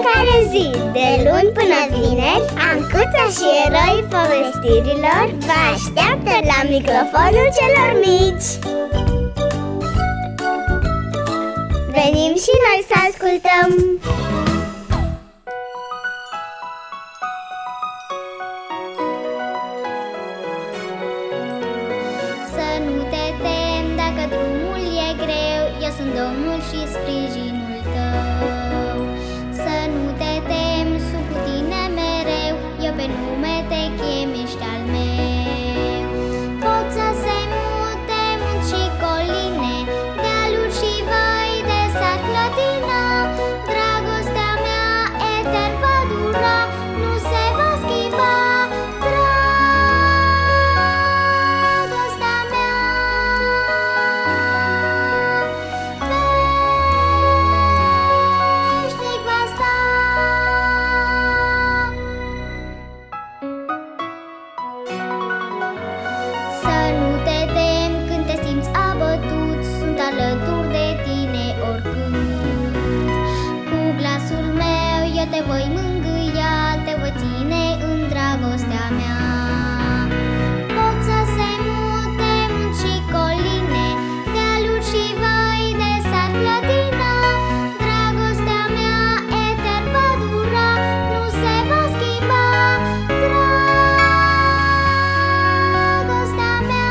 fiecare zi, de luni până vineri, Ancuța și eroii povestirilor vă așteaptă la microfonul celor mici. Venim și noi să ascultăm! Să nu te temi dacă drumul e greu, eu sunt Domnul și sprijinul tău. Să nu te temi, sunt cu tine mereu, eu pe nume te chem, ești al meu. Pot să se mute munți și coline, dealuri și văi de sar clătină. Dragostea mea etern va dura, nu se va schimba. Dragostea mea veșnic va sta. Să nu te temi când te simți abătut, sunt alături de tine oricând. Cu glasul meu eu te voi mângâia, te voi ține în dragostea mea. Pot să se mute munți și coline, dealuri și văi de sar clătină. Dragostea mea etern va dura, nu se va schimba. Dragostea mea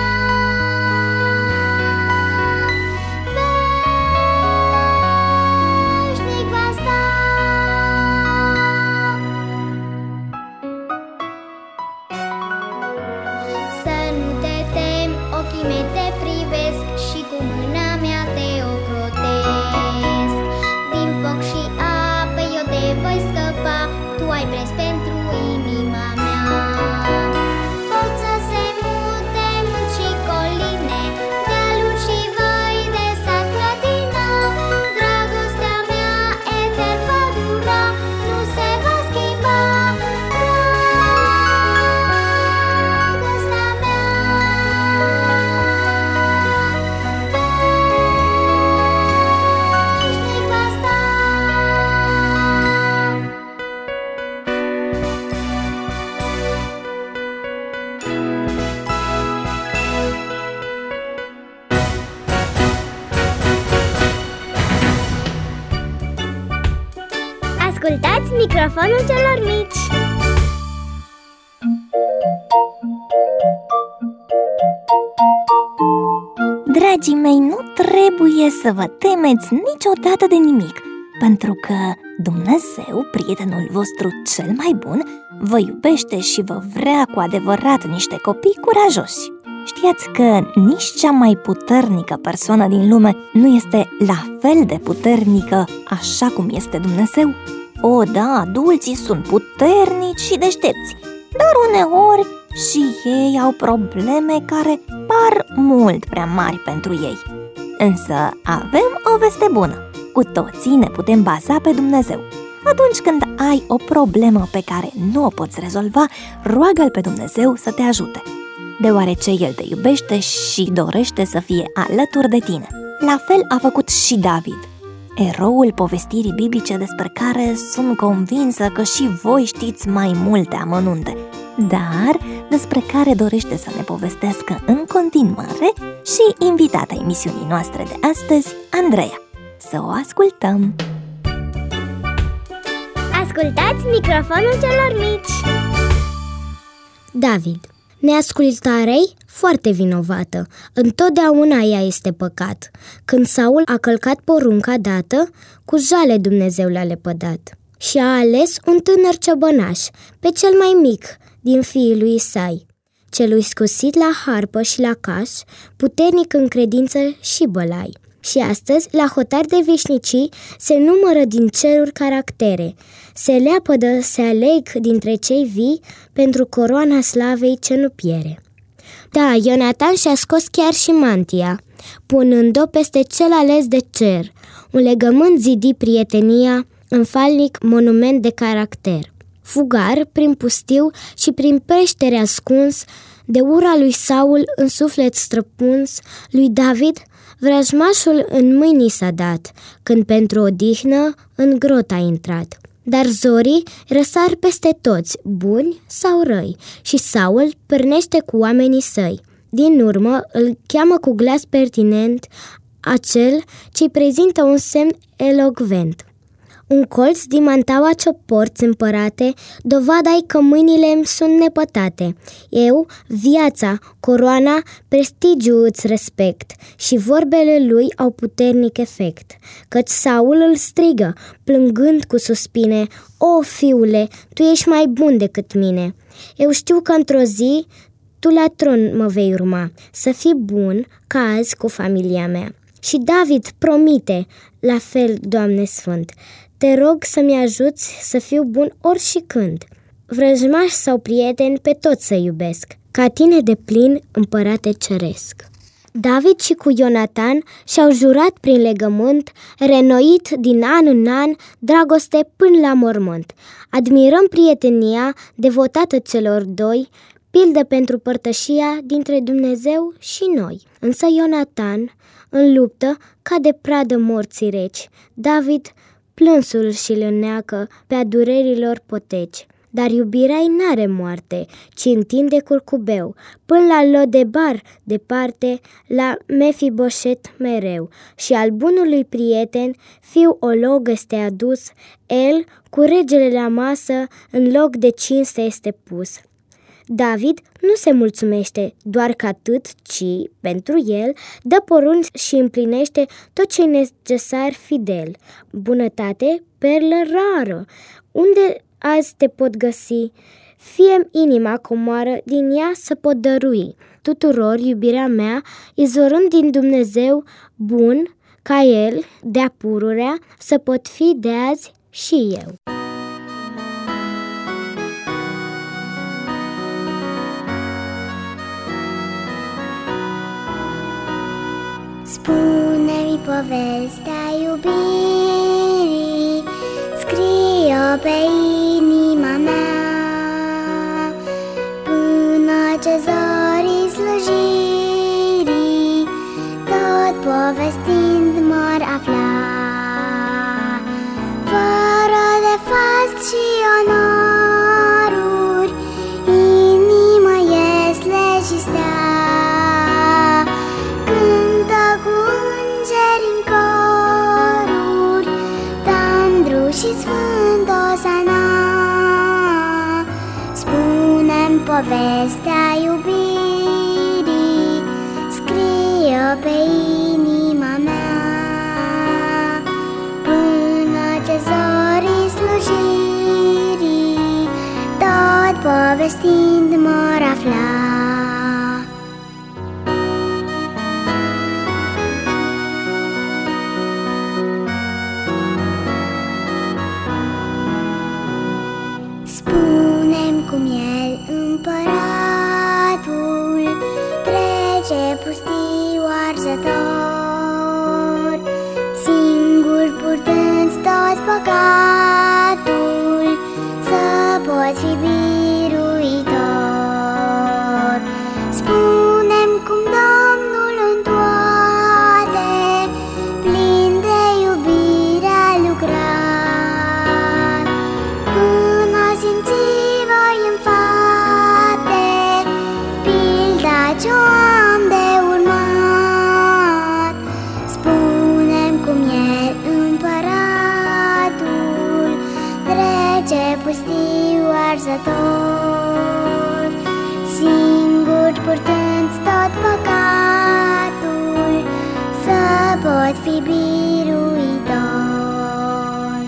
veșnic va sta. Să nu te temi, ochii mei te privesc și cu mâna mea te ocrotesc. Din foc și apă eu te voi scăpa, tu ai preț pentru inima mea. Pot să se mute munți și coline, dealuri și văi de sar clătină. Dragostea mea etern va dura, nu se va schimba. Dragostea mea veșnic va sta. Ascultați microfonul celor mici. Dragii mei, nu trebuie să vă temeți niciodată de nimic, pentru că Dumnezeu, prietenul vostru cel mai bun, vă iubește și vă vrea cu adevărat niște copii curajoși. Știați că nici cea mai puternică persoană din lume nu este la fel de puternică așa cum este Dumnezeu? O, da, adulții sunt puternici și deștepți, dar uneori și ei au probleme care par mult prea mari pentru ei. Însă avem o veste bună. Cu toții ne putem baza pe Dumnezeu. Atunci când ai o problemă pe care nu o poți rezolva, roagă-L pe Dumnezeu să te ajute, deoarece El te iubește și dorește să fie alături de tine. La fel a făcut și David, eroul povestirii biblice despre care sunt convinsă că și voi știți mai multe amănunte, dar despre care dorește să ne povestească în continuare și invitata emisiunii noastre de astăzi, Andreea. Să o ascultăm! Ascultați microfonul celor mici. David. Neascultarea-i foarte vinovată. Întotdeauna ea este păcat. Când Saul a călcat porunca dată, cu jale Dumnezeu l-a lepădat. Și a ales un tânăr ciobănaș, pe cel mai mic din fiii lui Isai, celui scusit la harpă și la caș, puternic în credință și bălai. Și astăzi, la hotar de veșnicii, se numără din ceruri caractere, se leapădă, se aleg dintre cei vii pentru coroana slavei ce nu piere. Da, Ionatan și-a scos chiar și mantia, punând-o peste cel ales de cer, un legământ zidi prietenia, în falnic monument de caracter. Fugar prin pustiu și prin peștere ascuns, de ura lui Saul în suflet străpuns, lui David vrăjmașul în mâini s-a dat, când pentru odihnă în grot a intrat. Dar zorii răsar peste toți, buni sau răi, și Saul pârnește cu oamenii săi. Din urmă îl cheamă cu glas pertinent acel ce-i prezintă un semn elocvent. Un colț din mantaua ce-o porți, împărate, dovada-i că mâinile-mi sunt nepătate. Eu, viața, coroana, prestigiu îți respect, și vorbele lui au puternic efect. Căci Saul îl strigă, plângând cu suspine: "O, fiule, tu ești mai bun decât mine. Eu știu că într-o zi tu la tron mă vei urma, să fii bun ca azi cu familia mea." Și David promite, la fel, Doamne Sfânt, te rog să-mi ajuți să fiu bun ori și când. Vrăjmași sau prieteni, pe toți să iubesc, ca tine de plin, împărate ceresc. David și cu Ionatan și-au jurat prin legământ, renoit din an în an, dragoste până la mormânt. Admirăm prietenia devotată celor doi, pildă pentru părtășia dintre Dumnezeu și noi. Însă Ionatan, în luptă, cade pradă morții reci. David plânsul și-l înneacă pe-a durerilor poteci. Dar iubirea-i n-are moarte, ci întinde curcubeu, până la Lodebar departe, la Mefiboset mereu. Și al bunului prieten, fiu olog este adus, el, cu regele la masă, în loc de cinste este pus. David nu se mulțumește doar că atât, ci, pentru el, dă porunci și împlinește tot ce e necesar fidel. Bunătate, perlă rară, unde azi te pot găsi? Fie-mi inima comoară, din ea să pot dărui tuturor iubirea mea, izvorând din Dumnezeu bun, ca El, de-a pururea, să pot fi de azi și eu. Spune-mi povestea iubirii, scrie-o pe inima mea, până ce zorii slujirii, tot povestind m-ar afla. Fără de fapt și onoruri, inima este și stea. Și sfânt Osana, spune-mi povestea iubirii, scrie-o pe inima mea, până ce zorii slujirii, tot povestind m-or afla. Spune-mi cum el, împăratul, trece pustiu arzător, singur purtând tot păcatul, să poți fi biruitor. Spune-mi cum Domnul în toate, plin de iubire a lucrat, până simți voi în fapte pilda ce-o am de urmat. Spune-mi cum el, împăratul, trece pustiu arzător, singur purtând tot păcatul, să pot fi biruitor.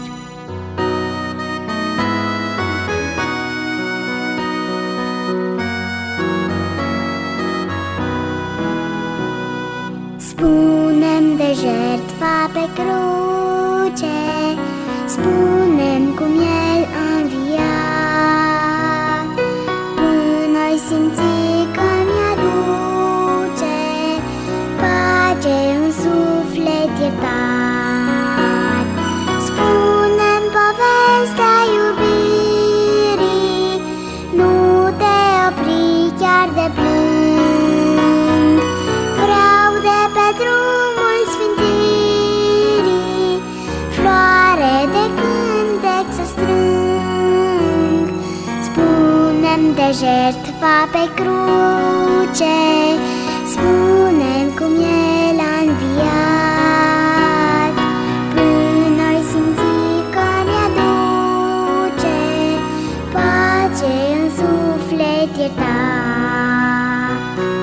Spune-mi de jertfa pe cruce, spune-mi cum el a înviat, până-i simți că mi-aduce pace în suflet iertat. Spune-mi povestea iubirii, nu te opri chiar de plâng, vreau de pe drumul sfințirii, floare de când de jertfa pe cruce, spune-mi cum El a înviat, până ai simți că mi-aduce pace în suflet iertat.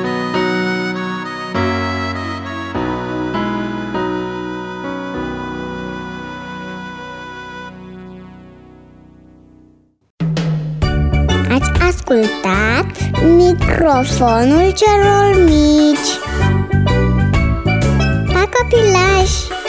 Ați ascultat Microfonul celor mici. Pa, copilași!